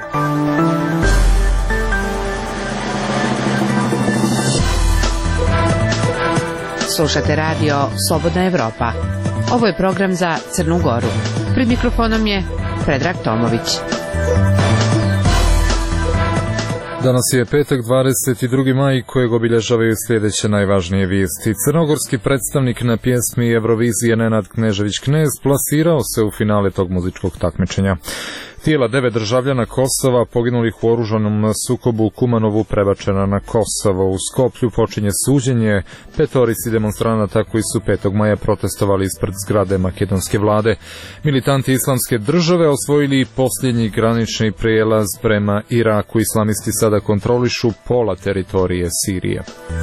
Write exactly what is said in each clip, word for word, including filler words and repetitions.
Slušate radio Slobodna Evropa. Ovo je program za Crnu Goru. Pred mikrofonom je Predrag Tomović. Danas je petak, dvadeset drugi maj, kojeg obilježavaju sljedeće najvažnije vijesti. Crnogorski predstavnik na pjesmi Eurovizije Nenad Knežević-Knez plasirao se u finale tog muzičkog takmičenja. Tijela devet državljana Kosova poginulih u oružanom sukobu u Kumanovu prebačena na Kosovo. U Skoplju počinje suđenje petorici demonstranata koji su petog maja protestovali ispred zgrade makedonske vlade. Militanti Islamske države osvojili posljednji granični prijelaz prema Iraku. Islamisti sada kontrolišu pola teritorije Sirije.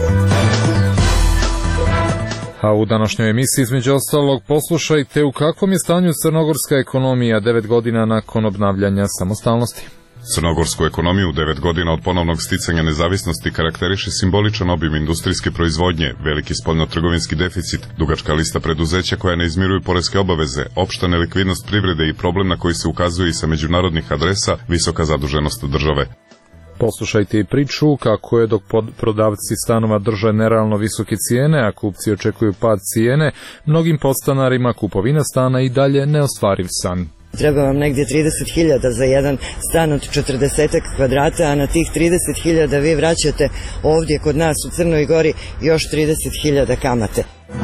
A u današnjoj emisiji između ostalog poslušajte u kakvom je stanju crnogorska ekonomija devet godina nakon obnavljanja samostalnosti. Crnogorsku ekonomiju devet godina od ponovnog sticanja nezavisnosti karakteriše simboličan obim industrijske proizvodnje, veliki spoljnotrgovinski deficit, dugačka lista preduzeća koja ne izmiruju poreske obaveze, opšta nelikvidnost privrede i problem na koji se ukazuje i sa međunarodnih adresa, visoka zaduženost države. Poslušajte i priču kako je dok prodavci stanova drže nerealno visoke cijene, a kupci očekuju pad cijene, mnogim podstanarima kupovina stana i dalje neostvariv san. Treba vam negdje trideset hiljada za jedan stan od četrdeset kvadrata, a na tih trideset hiljada vi vraćate ovdje kod nas u Crnoj Gori još trideset hiljada kamate.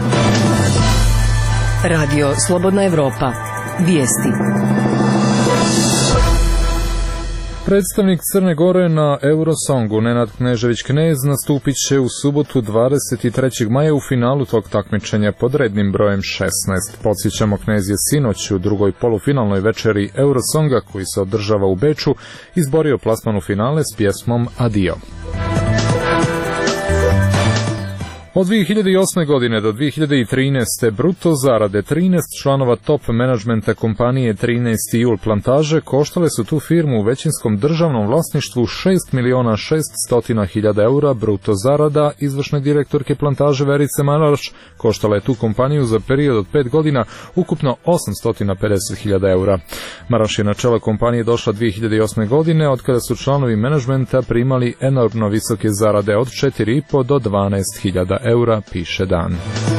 Radio Slobodna Evropa. Vijesti. Predstavnik Crne Gore na Eurosongu Nenad Knežević-Knez nastupit će u subotu dvadeset trećeg maja u finalu tog takmičenja pod rednim brojem šesnaest. Podsjećamo, Knez je sinoć u drugoj polufinalnoj večeri Eurosonga koji se održava u Beču izborio plasman u finale s pjesmom Adio. Od dvije hiljade osme. godine do dvije hiljade trinaeste. bruto zarade trinaest članova top menadžmenta kompanije trinaesti jul plantaže koštale su tu firmu u većinskom državnom vlasništvu šest miliona šeststo hiljada eura. Bruto zarada izvršne direktorke plantaže Verice Maraš koštala je tu kompaniju za period od pet godina ukupno osamsto pedeset hiljada eura. Maraš je na čelo kompanije došla dvije hiljade osme. godine, od kada su članovi menadžmenta primali enormno visoke zarade od četiri i po do dvanaest hiljada eura, piše Dan.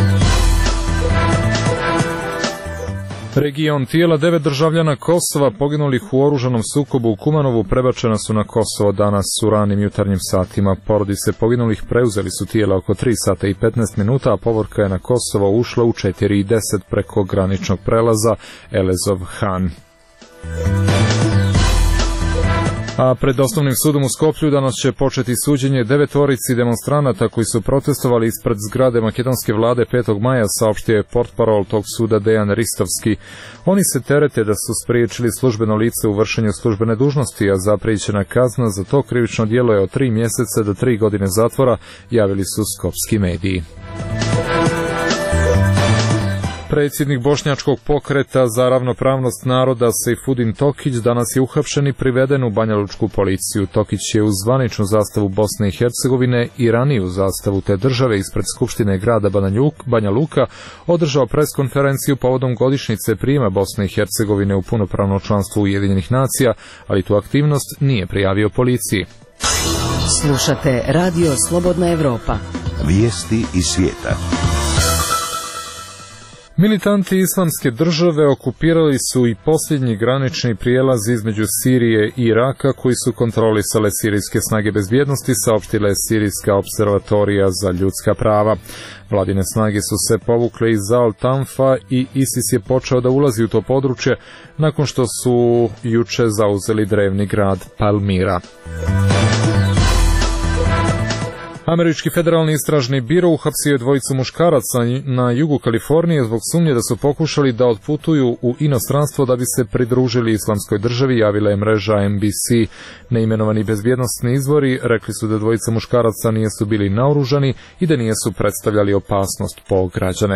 Region tijela devet državljana Kosova poginulih u oružanom sukobu u Kumanovu prebačena su na Kosovo danas u ranim jutarnjim satima. Porodice poginulih preuzeli su tijela oko tri sata i petnaest minuta, a povorka je na Kosovo ušla u četiri i deset preko graničnog prelaza Elezov Han. A pred osnovnim sudom u Skoplju danas će početi suđenje devetorici demonstranata koji su protestovali ispred zgrade makedonske vlade petog maja, saopštio je portparol tog suda Dejan Ristovski. Oni se terete da su spriječili službeno lice u vršenju službene dužnosti, a zaprijećena kazna za to krivično djelo je od tri mjeseca do tri godine zatvora, javili su skopski mediji. Predsjednik bošnjačkog pokreta za ravnopravnost naroda Sejfudin Tokić danas je uhapšen i priveden u banjalučku policiju. Tokić je uz zvaničnu zastavu Bosne i Hercegovine i raniju zastavu te države ispred Skupštine grada Banja Luka održao preskonferenciju povodom godišnjice prijema Bosne i Hercegovine u punopravno članstvo Ujedinjenih nacija, ali tu aktivnost nije prijavio policiji. Slušate Radio Slobodna Evropa. Vijesti iz svijeta. Militanti Islamske države okupirali su i posljednji granični prijelaz između Sirije i Iraka koji su kontrolisale sirijske snage bezbjednosti, saopštila je Sirijska observatorija za ljudska prava. Vladine snage su se povukle iz Al-Tanfa i ISIS je počeo da ulazi u to područje nakon što su juče zauzeli drevni grad Palmira. Američki federalni istražni biro uhapsio je dvojicu muškaraca na jugu Kalifornije zbog sumnje da su pokušali da otputuju u inostranstvo da bi se pridružili Islamskoj državi, javila je mreža N B C. Neimenovani bezbjednosni izvori rekli su da dvojica muškaraca nisu bili naoružani i da nisu predstavljali opasnost po građane.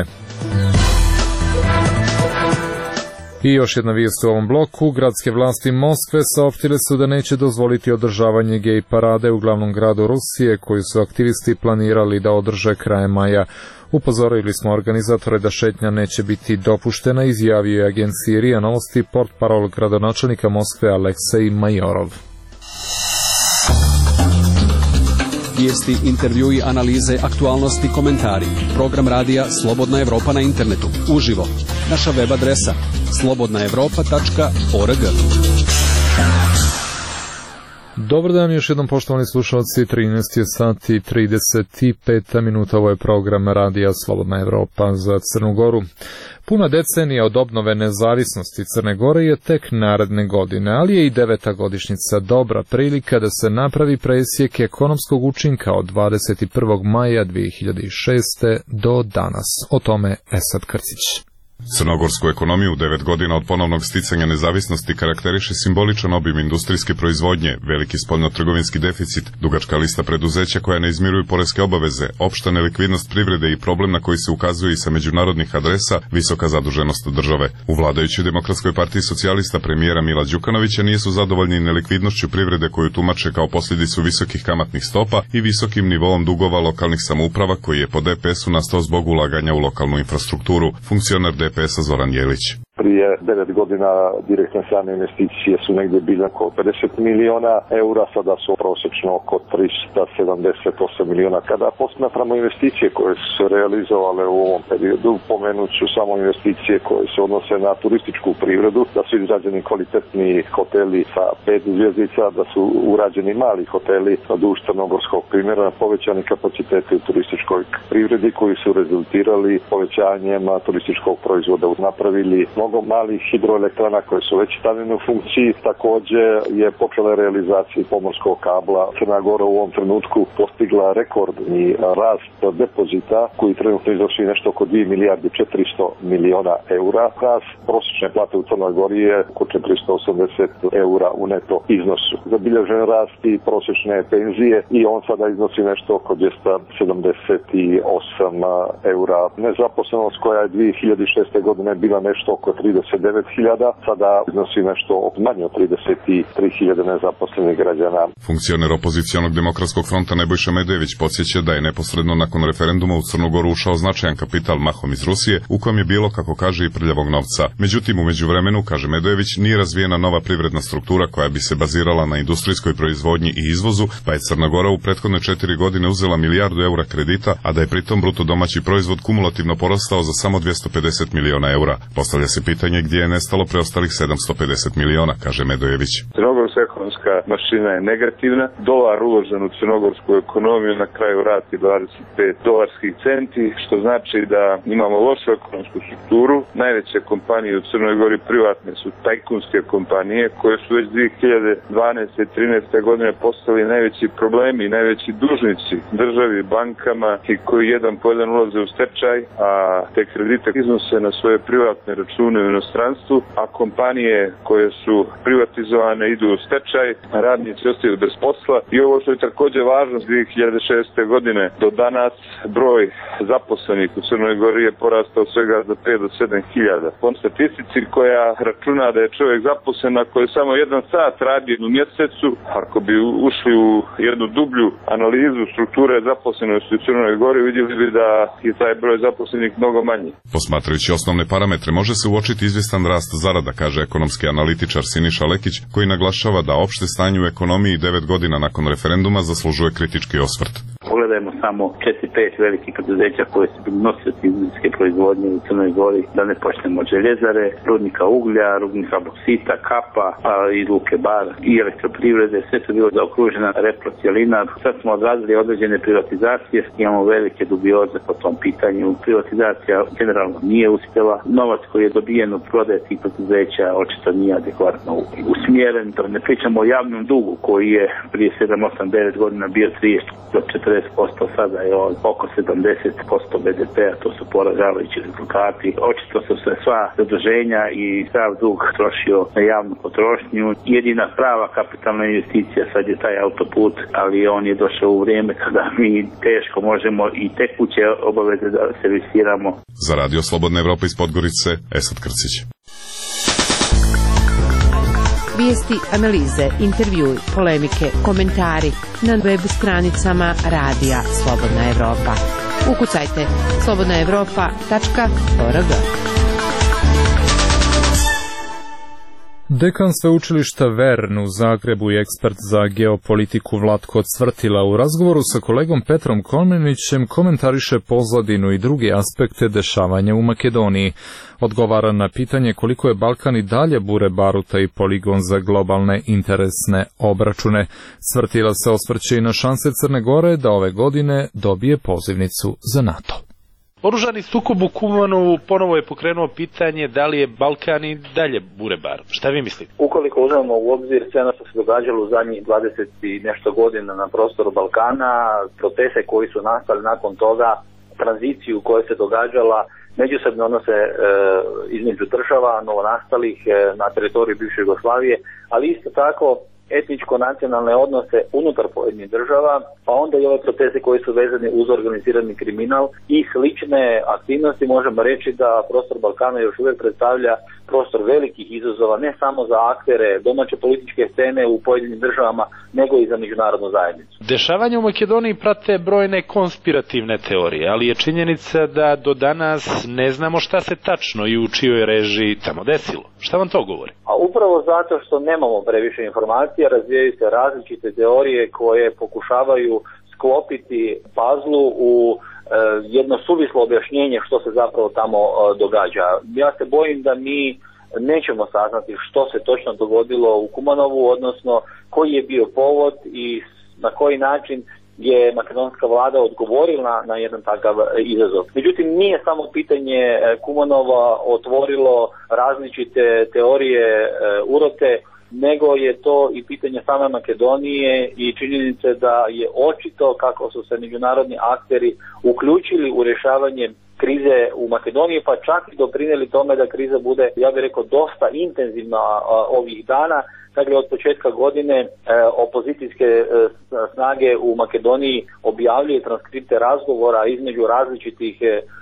I još jedna vijest u ovom bloku. Gradske vlasti Moskve saopštile su da neće dozvoliti održavanje gej parade u glavnom gradu Rusije koju su aktivisti planirali da održe krajem maja. Upozorili smo organizatore da šetnja neće biti dopuštena, izjavio je agenciji R I A Novosti portparol gradonačelnika Moskve Aleksej Majorov. Vijesti, intervjui, analize, aktualnosti, komentari. Program radija Slobodna Evropa na internetu. Uživo. Naša web adresa slobodna evropa tačka org. Dobar dan, još jednom poštovani slušalci, trinaest je sati i trideset pet minuta, ovo je program radija Slobodna Evropa za Crnu Goru. Puna decenija od obnove nezavisnosti Crne Gore je tek naredne godine, ali je i deveta godišnjica dobra prilika da se napravi presjek ekonomskog učinka od dvadeset prvog maja dve hiljade šeste. do danas. O tome Esad Krcić. Crnogorsku ekonomiju devet godina od ponovnog sticanja nezavisnosti karakteriše simboličan obim industrijske proizvodnje, veliki spoljnotrgovinski deficit, dugačka lista preduzeća koja ne izmiruju poreske obaveze, opšta nelikvidnost privrede i problem na koji se ukazuje i sa međunarodnih adresa, visoka zaduženost države. U vladajućoj Demokratskoj partiji socijalista premijera Mila Đukanovića nisu zadovoljni nelikvidnošću privrede koju tumače kao posljedicu visokih kamatnih stopa i visokim nivoom dugova lokalnih samouprava koji je po D P S-u nastao zbog ulaganja u lokalnu infrastrukturu. Funkcioner D P S-a Zoran Jelić. Prije devet godina direktne strane investicije su negdje bile oko pedeset miliona eura, sada su prosječno oko tristo sedamdeset osam miliona. Kada posmatramo investicije koje su se realizovale u ovom periodu, pomenut ću samo investicije koje se odnose na turističku privredu, da su izrađeni kvalitetni hoteli sa pet zvjezdica, da su urađeni mali hoteli duž crnogorskog primjera, povećani kapaciteti u turističkoj privredi koji su rezultirali povećanjem turističkog proizvoda, napravili mnogo malih hidroelektrana koje su već stavljene u funkciji. Također je počela realizacija pomorskog kabla. Crna Gora u ovom trenutku postigla rekordni rast depozita koji trenutno iznosi nešto oko dvije milijarde četiristo miliona eura. Rast prosječne plate u Crnoj Gori je oko četiristo osamdeset eura u neto iznosu. Zabilježen rast i prosječne penzije i on sada iznosi nešto oko dvjesto sedamdeset osam eura. Nezaposlenost koja je dvije hiljade šeste godine bila nešto oko trideset devet hiljada, sada iznosi nešto manje od trideset tri hiljade nezaposlenih građana. Funkcioner opozicionog demokratskog fronta Nebojša Medejević podsjeća da je neposredno nakon referenduma u Crnu Goru ušao značajan kapital mahom iz Rusije, u kojem je bilo, kako kaže, i prljavog novca. Međutim, u međuvremenu, kaže Medejević, nije razvijena nova privredna struktura koja bi se bazirala na industrijskoj proizvodnji i izvozu, pa je Crna Gora u prethodne četiri godine uzela milijardu eura kredita, a da je pritom bruto domaći proizvod kumulativno porastao za samo dvjesto pedeset miliona eura. Postavlja se pitanje gdje je nestalo preostalih sedamsto pedeset miliona, kaže Medojević. Crnogorska ekonomska mašina je negativna. Dolar uložen u crnogorsku ekonomiju na kraju vrati dvadeset pet dolarskih centi, što znači da imamo lošu ekonomsku strukturu. Najveće kompanije u Crnoj Gori privatne su tajkunske kompanije koje su već dvije hiljade dvanaeste i trinaeste godine postali najveći problemi, najveći dužnici državi, bankama i koji jedan po jedan ulaze u stečaj, a te kredite iznose na svoje privatne račune u inostranstvu, a kompanije koje su privatizovane idu u stečaj, radnici ostaju bez posla i ovo što je također važno, dvije hiljade šeste. godine do danas broj zaposlenih u Crnoj Gori je porastao svega za pet do sedam hiljada. Po statistici koja računa da je čovjek zaposlen ako je samo jedan sat radi u mjesecu, ako bi ušli u jednu dublju analizu strukture zaposlenosti u Crnoj Gori, vidjeli bi da je taj broj zaposlenih mnogo manji. Posmatrajući osnovne parametre, može se uočiti izvjestan rast zarada, kaže ekonomski analitičar Siniša Lekić, koji naglašava da opšte stanje u ekonomiji devet godina nakon referenduma zaslužuje kritički osvrt. Pogledajmo samo četiri pet velikih preduzeća koje su nosioci industrijske proizvodnje u Crnoj Gori, da ne počnemo od željezare, rudnika uglja, rudnika boksita, kapa, pa i luke bar i elektroprivrede, sve su bilo zaokružena reprocijelina. Sad smo odradili određene privatizacije, imamo velike dubioze po tom pitanju. Privatizacija generalno nije uspjela. Novac koji je dobijen od prodaje tih preduzeća očito nije adekvatno usmjeren. Ne pričamo o javnom dugu koji je prije sedam, osam, devet godina bio trideset do četrdeset posto, sada je on oko sedamdeset posto B D P-a, to su poražavajući rezultati. Očito su se sva zaduženja i sav dug trošio na javnu potrošnju. Jedina prava kapitalna investicija sad je taj autoput, ali on je došao u vrijeme kada mi teško možemo i tekuće obaveze da servisiramo. Za Radio Slobodna Evropa iz Podgorice, Esad Krcić. Vijesti, analize, intervjui, polemike, komentari na web stranicama Radija Slobodna Evropa. Ukucajte slobodna evropa tačka org. Dekan sveučilišta Vern u Zagrebu i ekspert za geopolitiku Vlatko Cvrtila u razgovoru sa kolegom Petrom Kolmenićem komentariše pozadinu i druge aspekte dešavanja u Makedoniji. Odgovara na pitanje koliko je Balkan i dalje bure baruta i poligon za globalne interesne obračune. Cvrtila se osvrće i na šanse Crne Gore da ove godine dobije pozivnicu za NATO. Oružani sukob u Kumanu ponovo je pokrenuo pitanje da li je Balkan i dalje burebar. Šta vi mislite? Ukoliko uzmemo u obzir sve ono što se događalo u zadnjih dvadeset i nešto godina na prostoru Balkana, procese koji su nastali nakon toga, tranziciju koja se događala, međusobne odnose e, između država novonastalih e, na teritoriju bivše Jugoslavije, ali isto tako etničko-nacionalne odnose unutar pojedinih država, pa onda i ove procese koji su vezani uz organizirani kriminal i slične aktivnosti. Možemo reći da prostor Balkana još uvijek predstavlja prostor velikih izazova, ne samo za aktere domaće političke scene u pojedinim državama, nego i za međunarodnu zajednicu. Dešavanje u Makedoniji prate brojne konspirativne teorije, ali je činjenica da do danas ne znamo šta se tačno i u čijoj režiji tamo desilo. Šta vam to govori? A upravo zato što nemamo previše informacija, razvijaju se različite teorije koje pokušavaju sklopiti pazlu u jedno suvislo objašnjenje što se zapravo tamo događa. Ja se bojim da mi nećemo saznati što se točno dogodilo u Kumanovu, odnosno koji je bio povod i na koji način je makedonska vlada odgovorila na jedan takav izazov. Međutim, nije samo pitanje Kumanova otvorilo različite teorije urote, nego je to i pitanje same Makedonije i činjenice da je očito kako su se međunarodni akteri uključili u rješavanje krize u Makedoniji, pa čak i doprinijeli tome da kriza bude, ja bih rekao, dosta intenzivna ovih dana. Dakle, od početka godine opozicijske snage u Makedoniji objavljuju transkripte razgovora između različitih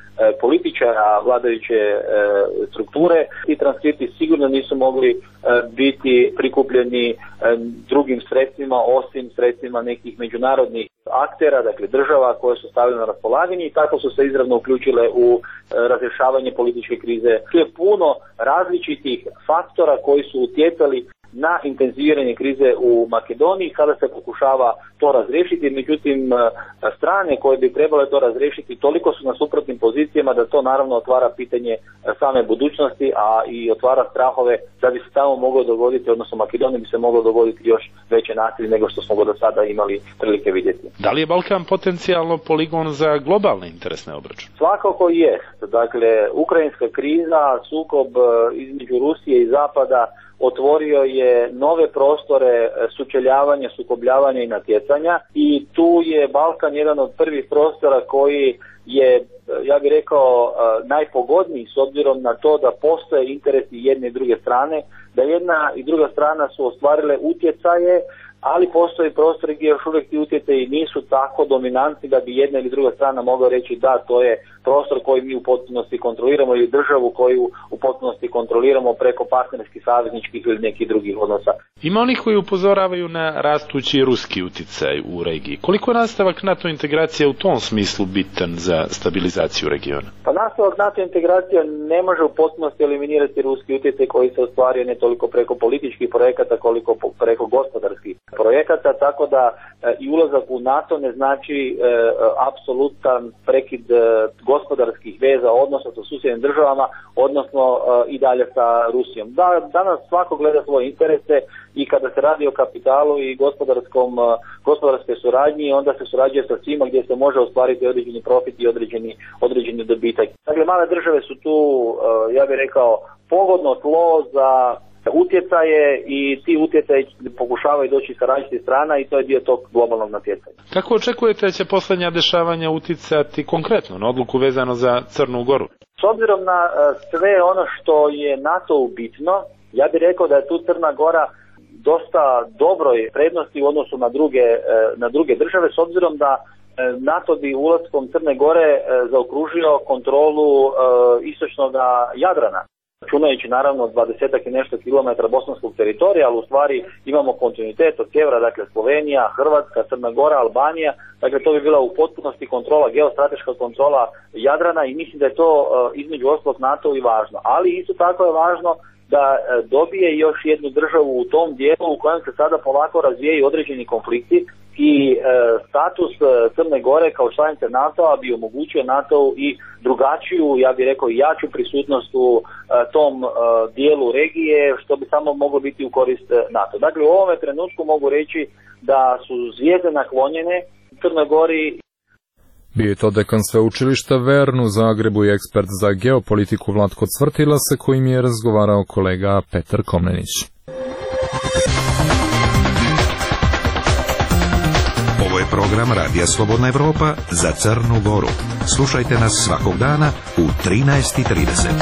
političara vladajuće e, strukture. Ti transkripti sigurno nisu mogli e, biti prikupljeni e, drugim sredstvima osim sredstvima nekih međunarodnih aktera, dakle država koje su stavile na raspolaganje i tako su se izravno uključile u e, razrješavanje političke krize. Tu je puno različitih faktora koji su utjecali na intenziviranje krize u Makedoniji kada se pokušava to razriješiti, međutim strane koje bi trebale to razriješiti toliko su na suprotnim pozicijama da to naravno otvara pitanje same budućnosti, a i otvara strahove da bi se tamo moglo dogoditi, odnosno Makedoniji bi se moglo dogoditi još veće nasilje nego što smo go do sada imali prilike vidjeti. Da li je Balkan potencijalno poligon za globalne interesne obračune? Svakako jest. Dakle, ukrajinska kriza, sukob između Rusije i Zapada otvorio je nove prostore sučeljavanja, sukobljavanja i natjecanja i tu je Balkan jedan od prvih prostora koji je, ja bih rekao, najpogodniji s obzirom na to da postoje interesi jedne i druge strane, da jedna i druga strana su ostvarile utjecaje, ali postoji prostor gdje još uvijek ti utjecaji nisu tako dominantni da bi jedna ili druga strana mogla reći da to je prostor koji mi u potpunosti kontroliramo ili državu koju u potpunosti kontroliramo preko partnerskih, savezničkih ili nekih drugih odnosa. Ima onih koji upozoravaju na rastući ruski utjecaj u regiji. Koliko je nastavak NATO integracija u tom smislu bitan za stabilizaciju regiona? Pa nastavak NATO integracija ne može u potpunosti eliminirati ruski utjecaj koji se ostvario ne toliko preko političkih projekata koliko preko gospodarskih projekata, tako da e, i ulazak u NATO ne znači e, apsolutan prekid e, gospodarskih veza, odnosno sa susjednim državama, odnosno e, i dalje sa Rusijom. Da, danas svako gleda svoje interese i kada se radi o kapitalu i gospodarskom, e, gospodarskoj suradnji, onda se surađuje sa svima gdje se može ostvariti određeni profit i određeni, određeni dobitak. Dakle, male države su tu, e, ja bih rekao, pogodno tlo za utjecaje i ti utjecaji pokušavaju doći sa različitih strana i to je dio tog globalnog natjecanja. Kako očekujete da će posljednja dešavanja utjecati konkretno na odluku vezano za Crnu Goru? S obzirom na sve ono što je NATO bitno, ja bih rekao da je tu Crna Gora dosta dobroj prednosti u odnosu na druge, na druge države, s obzirom da NATO bi ulaskom Crne Gore zaokružio kontrolu istočnog Jadrana. Računajući naravno dvadesetak i nešto kilometara bosanskog teritorija, ali u stvari imamo kontinuitet od sjevera, dakle Slovenija, Hrvatska, Crna Gora, Albanija, dakle to bi bila u potpunosti kontrola, geostrateška kontrola Jadrana i mislim da je to uh, između ostalog NATO i važno. Ali isto tako je važno da dobije još jednu državu u tom dijelu u kojem se sada polako razvijaju određeni konflikti i e, status Crne Gore kao članice NATO-a bi omogućio NATO-u i drugačiju, ja bih rekao i jaču prisutnost u e, tom e, dijelu regije, što bi samo moglo biti u korist NATO. Dakle, u ovome trenutku mogu reći da su zvijezde naklonjene Crnoj Gori. Bio je to dekan sveučilišta Vern u Zagrebu i ekspert za geopolitiku Vlatko Cvrtila, sa kojim je razgovarao kolega Petar Komnenić. Ovo je program Radija Slobodna Evropa za Crnu Goru. Slušajte nas svakog dana u trinaest i trideset.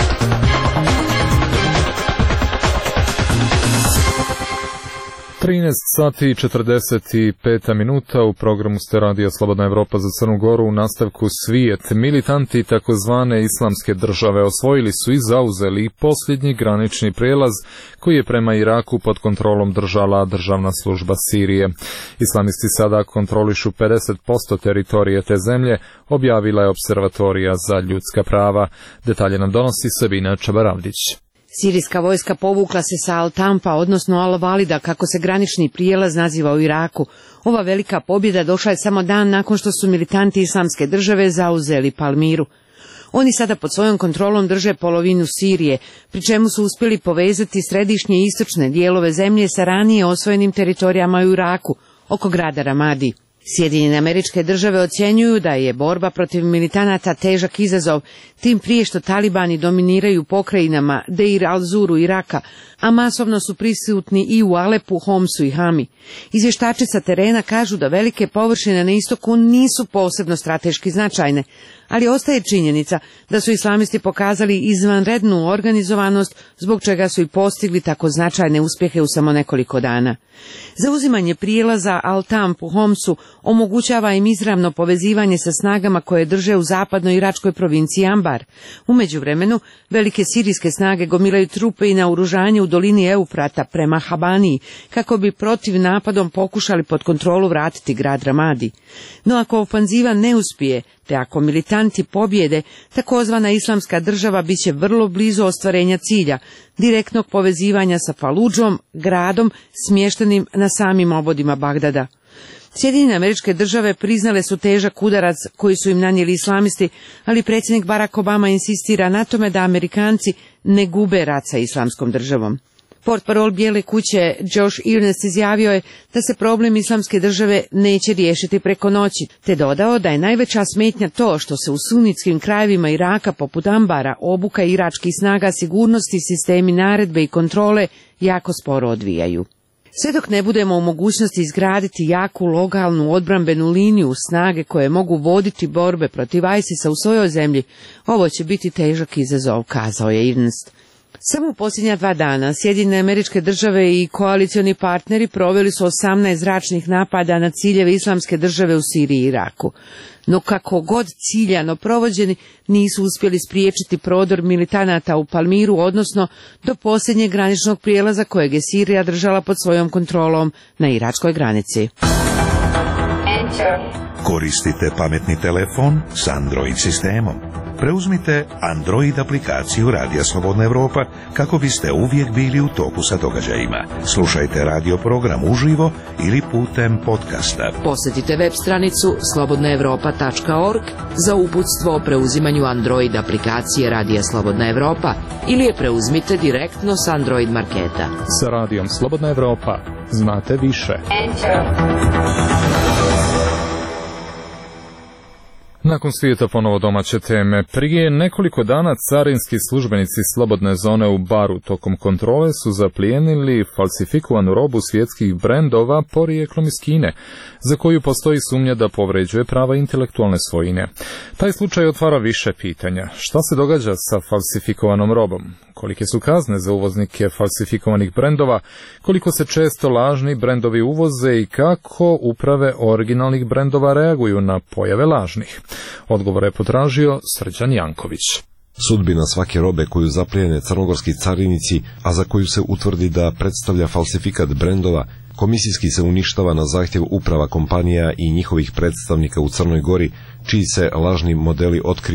trinaest sati i četrdeset pet minuta u programu ste Radija Slobodna Evropa za Crnu Goru. U nastavku svijet. Militanti takozvane islamske države osvojili su i zauzeli posljednji granični prijelaz koji je prema Iraku pod kontrolom držala državna služba Sirije. Islamisti sada kontrolišu pedeset posto teritorije te zemlje, objavila je Observatorija za ljudska prava. Detalje nam donosi Sabina Čabaravdić. Sirijska vojska povukla se sa Al-Tampa, odnosno Al-Valida, kako se granični prijelaz naziva u Iraku. Ova velika pobjeda došla je samo dan nakon što su militanti islamske države zauzeli Palmiru. Oni sada pod svojom kontrolom drže polovinu Sirije, pri čemu su uspjeli povezati središnje i istočne dijelove zemlje sa ranije osvojenim teritorijama u Iraku, oko grada Ramadi. Sjedinjene Američke Države ocjenjuju da je borba protiv militanata težak izazov, tim prije što talibani dominiraju pokrajinama Deir al-Zuru Iraka, a masovno su prisutni i u Alepu, Homsu i Hami. Izvještači sa terena kažu da velike površine na istoku nisu posebno strateški značajne, ali ostaje činjenica da su islamisti pokazali izvanrednu organizovanost, zbog čega su i postigli tako značajne uspjehe u samo nekoliko dana. Zauzimanje prijelaza Al-Tamp u Homsu omogućava im izravno povezivanje sa snagama koje drže u zapadnoj iračkoj provinciji Ambar. U međuvremenu, velike sirijske snage gomilaju trupe i naoružanje u dolini Eufrata prema Habaniji, kako bi protiv napadom pokušali pod kontrolu vratiti grad Ramadi. No ako ofanziva ne uspije, te ako militanti pobjede, takozvana islamska država bit će vrlo blizu ostvarenja cilja, direktnog povezivanja sa Faludžom, gradom smještenim na samim obodima Bagdada. Sjedinjene Američke Države priznale su težak udarac koji su im nanijeli islamisti, ali predsjednik Barack Obama insistira na tome da Amerikanci ne gube rat sa islamskom državom. Portparol Bijele kuće Josh Earnest izjavio je da se problem islamske države neće riješiti preko noći, te dodao da je najveća smetnja to što se u sunitskim krajevima Iraka poput Ambara obuka iračkih snaga sigurnosti, sistemi naredbe i kontrole jako sporo odvijaju. Sve dok ne budemo u mogućnosti izgraditi jaku lokalnu odbrambenu liniju snage koje mogu voditi borbe protiv ISIS-a u svojoj zemlji, ovo će biti težak izazov, kazao je Ernst. Samo u posljednja dva dana Sjedinjene Američke Države i koalicioni partneri proveli su osamnaest zračnih napada na ciljeve islamske države u Siriji i Iraku. No kako god ciljano provođeni, nisu uspjeli spriječiti prodor militanata u Palmiru, odnosno do posljednjeg graničnog prijelaza kojeg je Sirija držala pod svojom kontrolom na iračkoj granici. Koristite pametni telefon s Android sistemom. Preuzmite Android aplikaciju Radija Slobodna Evropa kako biste uvijek bili u toku sa događajima. Slušajte radio program uživo ili putem podcasta. Posjetite web stranicu slobodna evropa tačka org za uputstvo o preuzimanju Android aplikacije Radija Slobodna Evropa ili je preuzmite direktno s Android marketa. Sa Radijom Slobodna Evropa znate više. Nakon svijeta ponovo domaće teme. Prije nekoliko dana carinski službenici slobodne zone u Baru tokom kontrole su zaplijenili falsifikovanu robu svjetskih brendova porijeklom iz Kine, za koju postoji sumnja da povređuje prava intelektualne svojine. Taj slučaj otvara više pitanja. Šta se događa sa falsifikovanom robom? Kolike su kazne za uvoznike falsifikovanih brendova? Koliko se često lažni brendovi uvoze i kako uprave originalnih brendova reaguju na pojave lažnih? Odgovor je potražio Srđan Janković. Sudbina svake robe koju zaplijene crnogorski carinici, a za koju se utvrdi da predstavlja falsifikat brendova, komisijski se uništava na zahtjev uprava kompanija i njihovih predstavnika u Crnoj Gori, čiji se lažni modeli otkriju,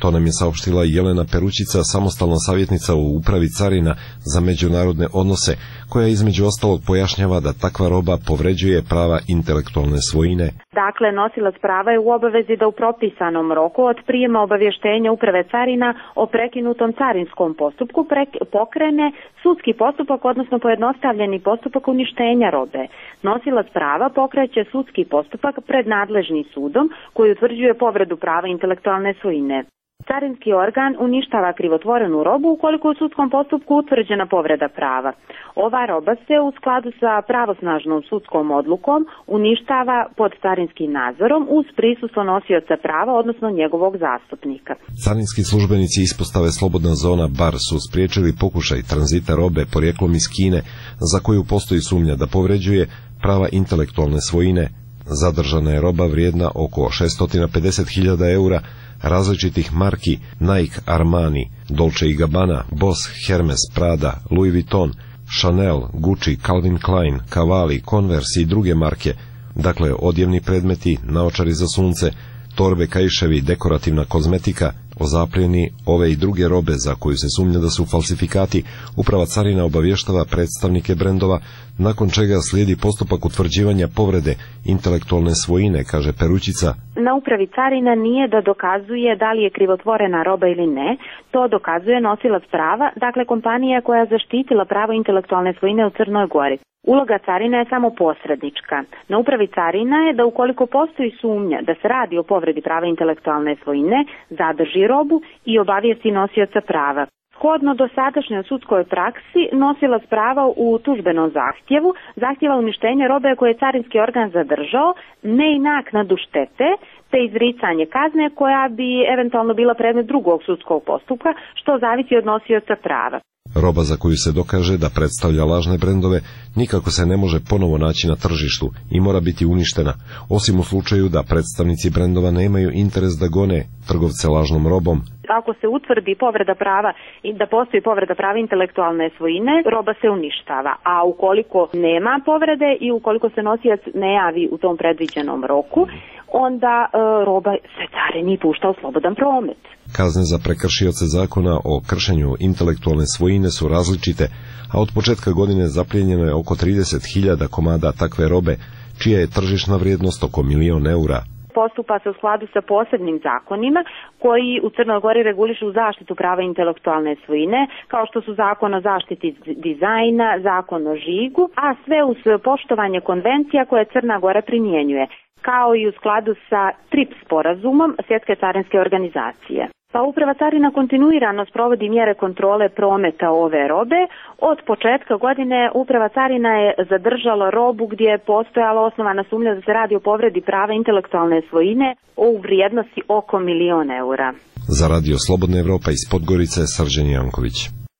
To nam je saopštila Jelena Perućica, samostalna savjetnica u Upravi carina za međunarodne odnose, koja između ostalog pojašnjava da takva roba povređuje prava intelektualne svojine. Dakle, nosilac prava je u obavezi da u propisanom roku od prijema obavještenja Uprave carina o prekinutom carinskom postupku pokrene sudski postupak, odnosno pojednostavljeni postupak uništenja robe. Nosilac prava pokreće sudski postupak pred nadležnim sudom koji utvrđuje povredu prava intelektualne svojine. Carinski organ uništava krivotvorenu robu ukoliko u sudskom postupku utvrđena povreda prava. Ova roba se u skladu sa pravosnažnom sudskom odlukom uništava pod carinskim nadzorom uz prisustvo nosioca prava, odnosno njegovog zastupnika. Carinski službenici ispostave Slobodna zona Bar su spriječili pokušaj tranzita robe porijeklom iz Kine za koju postoji sumnja da povređuje prava intelektualne svojine. Zadržana je roba vrijedna oko šesto pedeset hiljada eura, različitih marki Nike, Armani, Dolce i Gabbana, Boss, Hermes, Prada, Louis Vuitton, Chanel, Gucci, Calvin Klein, Cavalli, Converse i druge marke, dakle odjevni predmeti, naočari za sunce, torbe, kaiševi, dekorativna kozmetika, ozapljeni ove i druge robe za koju se sumnja da su falsifikati. Uprava carina obavještava predstavnike brendova, nakon čega slijedi postupak utvrđivanja povrede intelektualne svojine, kaže Perućica. Na Upravi carina nije da dokazuje da li je krivotvorena roba ili ne, to dokazuje nosilac prava, dakle kompanija koja je zaštitila pravo intelektualne svojine u Crnoj Gori. Uloga carina je samo posrednička. Na Upravi carina je da ukoliko postoji sumnja da se radi o povredi prava intelektualne svojine, zadrži robu i obavijesti nosioca prava. Shodno dosadašnjoj sudskoj praksi, nosilac prava u tužbenom zahtjevu zahtjeva uništenje robe koje je carinski organ zadržao, ne i naknadu štete, te izricanje kazne koja bi eventualno bila predmet drugog sudskog postupka, što zavisi od nosioca prava. Roba za koju se dokaže da predstavlja lažne brendove nikako se ne može ponovo naći na tržištu i mora biti uništena, osim u slučaju da predstavnici brendova nemaju interes da gone trgovce lažnom robom. Ako se utvrdi povreda prava i da postoji povreda prava intelektualne svojine, roba se uništava, a ukoliko nema povrede i ukoliko se nosilac ne javi u tom predviđenom roku, onda e, roba se carini i pušta u slobodan promet. Kazne za prekršioce zakona o kršenju intelektualne svojine su različite, a od početka godine zaplijenjeno je oko trideset hiljada komada takve robe, čija je tržišna vrijednost oko milion eura. Postupa se u skladu sa posebnim zakonima koji u Crnoj Gori regulišu zaštitu prava intelektualne svojine, kao što su zakon o zaštiti dizajna, zakon o žigu, a sve uz poštovanje konvencija koje Crna Gora primjenjuje, kao i u skladu sa TRIPS sporazumom Svjetske carinske organizacije. Pa Uprava carina kontinuirano sprovodi mjere kontrole prometa ove robe. Od početka godine Uprava carina je zadržala robu gdje je postojala osnovana sumnja da se radi o povredi prava intelektualne svojine u vrijednosti oko milion eura. Za Radio Slobodna Evropa iz Podgorice, Srđan Janković.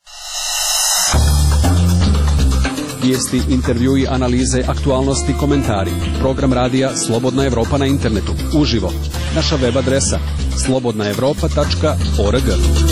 Vijesti, intervjui, analize, aktualnosti, komentari. Program radija Slobodna Evropa na internetu. Uživo. Naša web adresa slobodna evropa tačka org.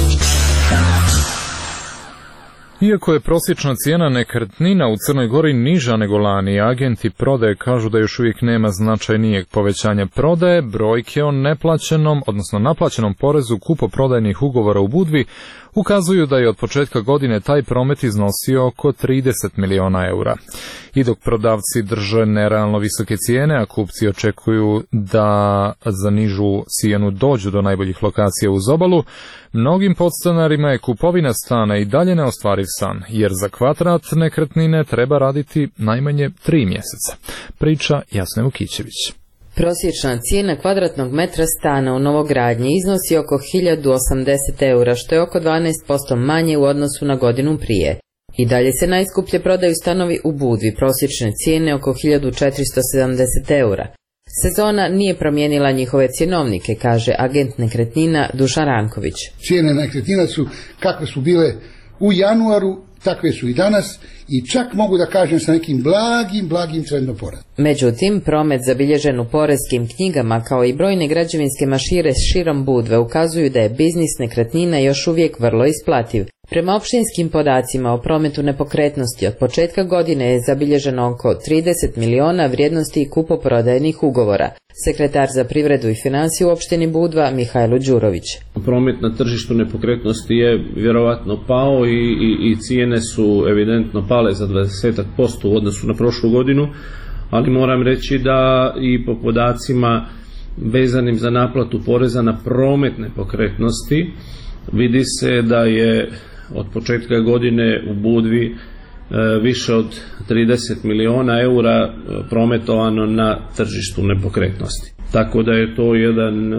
Iako je prosječna cijena nekretnina u Crnoj Gori niža nego lani, agenti prodaje kažu da još uvijek nema značajnijeg povećanja prodaje, brojke o neplaćenom, odnosno naplaćenom porezu kupoprodajnih ugovora u Budvi ukazuju da je od početka godine taj promet iznosio oko trideset miliona eura. I dok prodavci drže nerealno visoke cijene, a kupci očekuju da za nižu cijenu dođu do najboljih lokacija uz obalu, mnogim podstanarima je kupovina stana i dalje neostvariv san, jer za kvadrat nekretnine treba raditi najmanje tri mjeseca. Priča Jasna Vukićević. Prosječna cijena kvadratnog metra stana u novogradnji iznosi oko hiljadu osamdeset eura, što je oko dvanaest posto manje u odnosu na godinu prije. I dalje se najskuplje prodaju stanovi u Budvi, prosječne cijene oko hiljadu četiristo sedamdeset eura. Sezona nije promijenila njihove cjenovnike, kaže agent nekretnina Dušan Ranković. Cijene nekretnina su kakve su bile u januaru, takve su i danas i čak mogu da kažem sa nekim blagim, blagim trendom porasta. Međutim, promet zabilježen u poreskim knjigama kao i brojne građevinske mašire širom Budve ukazuju da je biznis nekretnina još uvijek vrlo isplativ. Prema opštinskim podacima o prometu nepokretnosti od početka godine je zabilježeno oko trideset miliona vrijednosti kupoprodajnih ugovora. Sekretar za privredu i finansiju u opštini Budva Mihajlo Đurović. Promet na tržištu nepokretnosti je vjerovatno pao i, i, i cijene su evidentno pale za dvadeset posto u odnosu na prošlu godinu, ali moram reći da i po podacima vezanim za naplatu poreza na promet nepokretnosti vidi se da je od početka godine u Budvi e, više od trideset miliona eura prometovano na tržištu nepokretnosti. Tako da je to jedan e,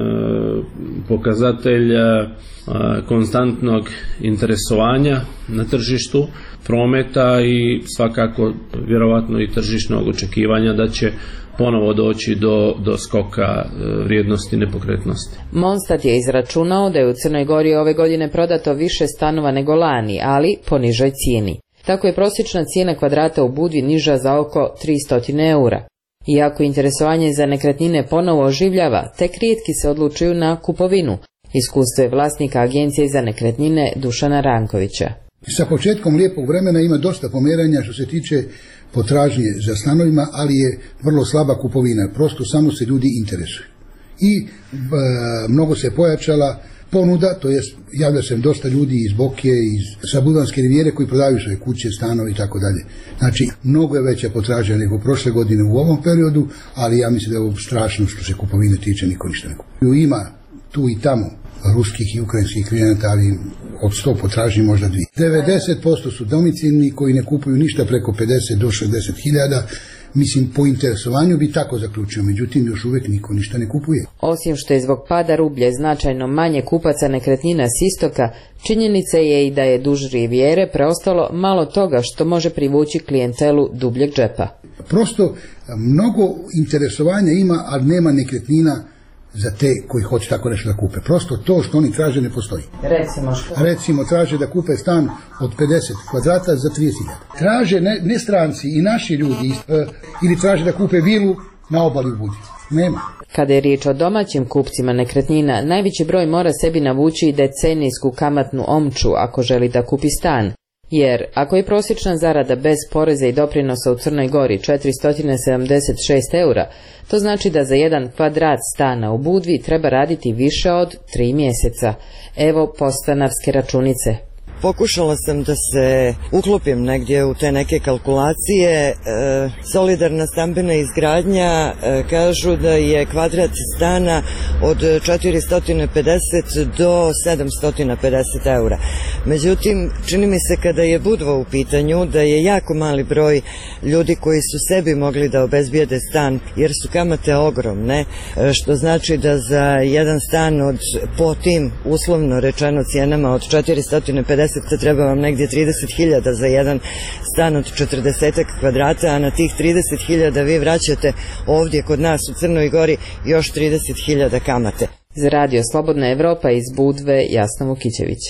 pokazatelj e, konstantnog interesovanja na tržištu prometa i svakako vjerovatno i tržišnog očekivanja da će ponovo doći do, do skoka vrijednosti nepokretnosti. Monstat je izračunao da je u Crnoj Gori ove godine prodato više stanova nego lani, ali po nižoj cijeni. Tako je prosječna cijena kvadrata u Budvi niža za oko tristo eura. Iako interesovanje za nekretnine ponovo oživljava, tek rijetki se odlučuju na kupovinu. Iskustvo je vlasnika Agencije za nekretnine Dušana Rankovića. Sa početkom lijepog vremena ima dosta pomeranja što se tiče potražnje za stanovima, ali je vrlo slaba kupovina. Prosto samo se ljudi interesuju. I e, mnogo se pojačala ponuda, to jest javlja se dosta ljudi iz Boke, iz Sabudanske rivijere koji prodaju svoje kuće, stanove i tako dalje. Znači, mnogo je veća potražnja nego prošle godine u ovom periodu, ali ja mislim da je ovo strašno što se kupovine tiče, niko ništa ne kupuje. Ima tu i tamo ruskih i ukrajinskih klijenata, ali od sto potražnji možda dvije. devedeset posto su domicilni koji ne kupuju ništa preko pedeset do šezdeset hiljada. Mislim, po interesovanju bi tako zaključio, međutim još uvijek niko ništa ne kupuje. Osim što je zbog pada rublje značajno manje kupaca nekretnina s istoka, činjenica je i da je duž rivijere preostalo malo toga što može privući klijentelu dubljeg džepa. Prosto mnogo interesovanja ima, ali nema nekretnina za te koji hoće tako nešto da kupe. Prosto to što oni traže ne postoji. Recimo što? Recimo traže da kupe stan od pedeset kvadrata za trideset hiljada. Traže ne, ne stranci i naši ljudi e, ili traže da kupe vilu na obali u Budvi. Nema. Kada je riječ o domaćim kupcima nekretnina, najveći broj mora sebi navući i decenijsku kamatnu omču ako želi da kupi stan. Jer ako je prosječna zarada bez poreza i doprinosa u Crnoj Gori četiristo sedamdeset šest eura, to znači da za jedan kvadrat stana u Budvi treba raditi više od tri mjeseca. Evo podstanarske računice. Pokušala sam da se uklopim negdje u te neke kalkulacije. E, solidarna stambena izgradnja e, kažu da je kvadrat stana od četiristo pedeset do sedamsto pedeset eura. Međutim, čini mi se kada je Budva u pitanju da je jako mali broj ljudi koji su sebi mogli da obezbijede stan, jer su kamate ogromne, e, što znači da za jedan stan od po tim uslovno rečeno cijenama od četiristo pedeset treba vam negdje trideset hiljada za jedan stan od četrdeset kvadrata, a na tih trideset hiljada vi vraćate ovdje kod nas u Crnoj Gori još trideset hiljada kamate. Za radio Slobodna Evropa iz Budve, Jasna Vukićević.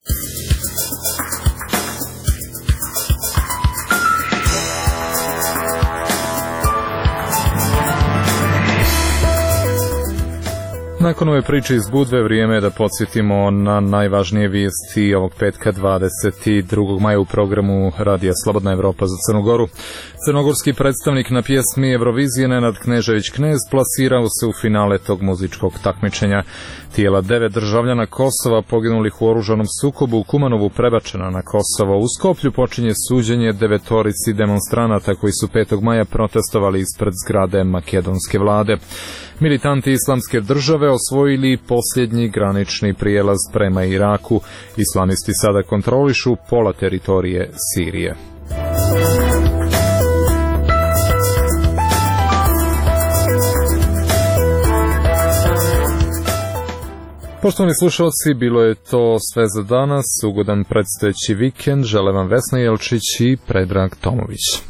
Nakon ove priče iz Budve, vrijeme je da podsjetimo na najvažnije vijesti ovog petka dvadeset drugog maja u programu Radija Slobodna Evropa za Crnu Goru. Crnogorski predstavnik na pjesmi Eurovizije Nenad Knežević-Knez plasirao se u finale tog muzičkog takmičenja. Tijela devet državljana Kosova poginulih u oružanom sukobu u Kumanovu prebačena na Kosovo. U Skoplju počinje suđenje devetorici demonstranata koji su petog maja protestovali ispred zgrade makedonske vlade. Militanti Islamske države osvojili posljednji granični prijelaz prema Iraku. Islamisti sada kontrolišu pola teritorije Sirije. Poštovani slušalci, bilo je to sve za danas. Ugodan predstojeći vikend. Žele vam Vesna Jelčić i Predrag Tomović.